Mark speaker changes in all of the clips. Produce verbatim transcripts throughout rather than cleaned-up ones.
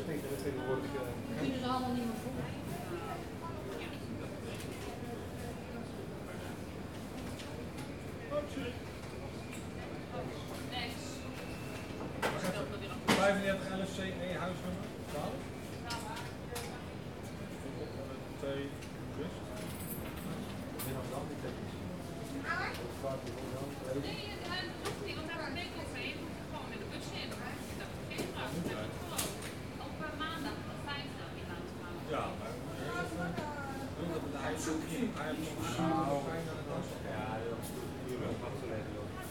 Speaker 1: denk dat tegenwoordig...
Speaker 2: Dat kunnen ze allemaal niet meer voelen.
Speaker 3: vijfendertig L F C E huisnummer twaalf. twee rust.
Speaker 4: Nee, dat hoeft niet, want daar ben ik overheen. Gewoon met de bus in. Dat is geen vraag. Dat heb ik gewoon. Ook per maandag, de vijfde in laten gaan.
Speaker 3: Ja, maar hij is ook hier. Hij heeft nog een fijn aan het afstand. Ja, dat is natuurlijk wat geleden.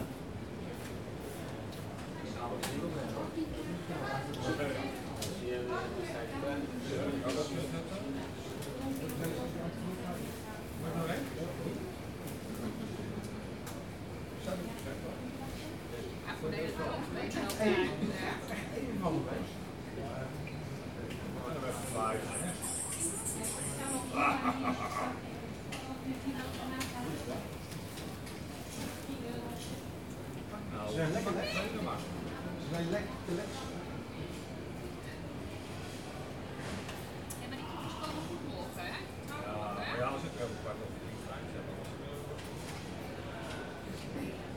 Speaker 1: Ze zijn lekker lekker. Ze zijn lekker te lekker.
Speaker 4: Ja, maar die koekjes komen goed morgen, hè?
Speaker 3: Ja, ja, als ik wel een kwart over drie vijf heb, dan was het wel.